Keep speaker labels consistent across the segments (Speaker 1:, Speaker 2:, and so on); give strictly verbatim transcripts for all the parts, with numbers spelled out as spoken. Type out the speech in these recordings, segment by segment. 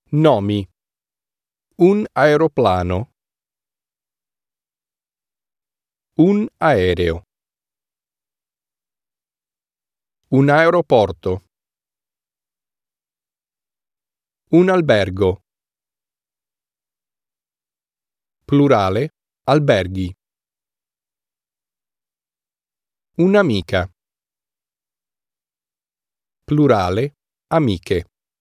Speaker 1: Nomi: un aeroplano, un aereo, un aeroporto, un albergo. Plurale: alberghi. Un'amica. Plurale: amiche.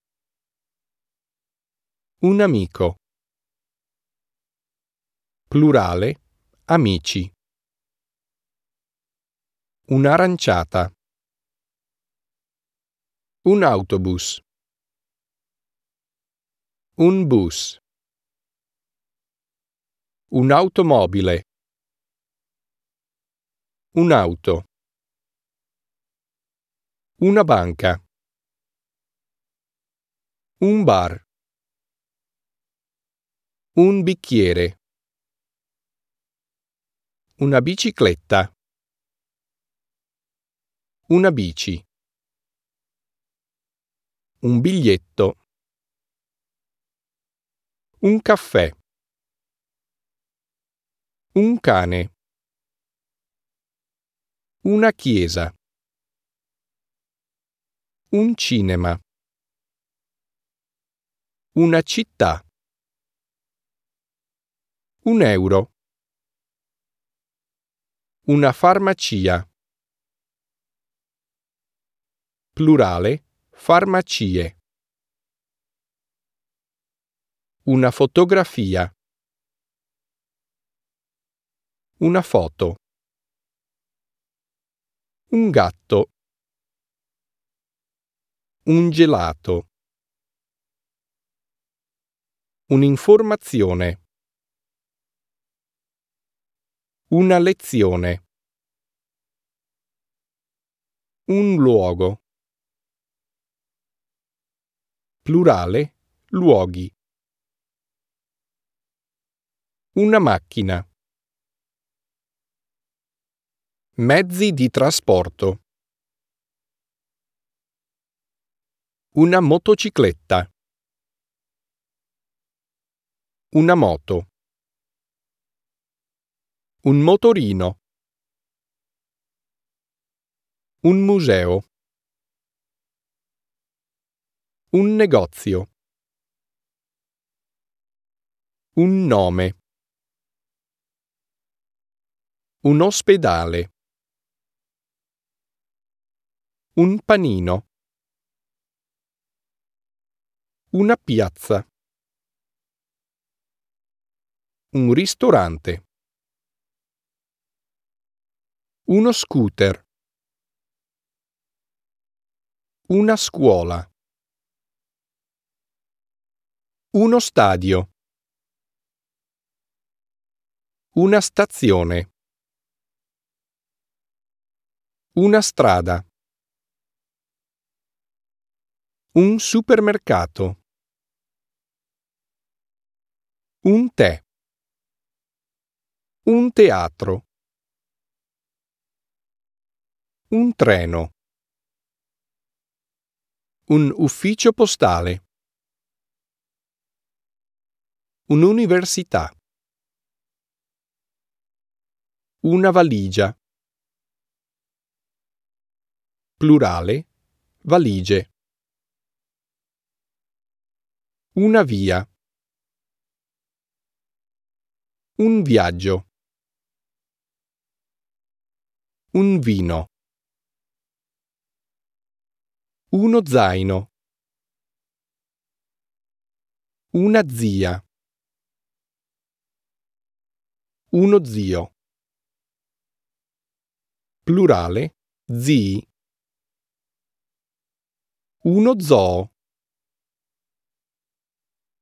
Speaker 1: Un amico. Plurale: amici. Un'aranciata. Un autobus. Un bus. Un'automobile. Un'auto. Una banca. Un bar. Un bicchiere. Una bicicletta. Una bici. Un biglietto. Un caffè. Un cane. Una chiesa. Un cinema. Una città. Un euro. Una farmacia. Plurale: farmacie. Una fotografia. Una foto. Un gatto. Un gelato. Un'informazione. Una lezione. Un luogo. Plurale: luoghi. Una macchina. Mezzi di trasporto. Una motocicletta. Una moto. Un motorino. Un museo. Un negozio. Un nome. Un ospedale. Un panino. Una piazza. Un ristorante. Uno scooter. Una scuola. Uno stadio. Una stazione. Una strada. Un supermercato. Un tè. Un teatro. Un treno. Un ufficio postale. Un'università. Una valigia. Plurale: valigie. Una via. Un viaggio. Un vino. Uno zaino. Una zia. Uno zio. Plurale: zii. Uno zoo.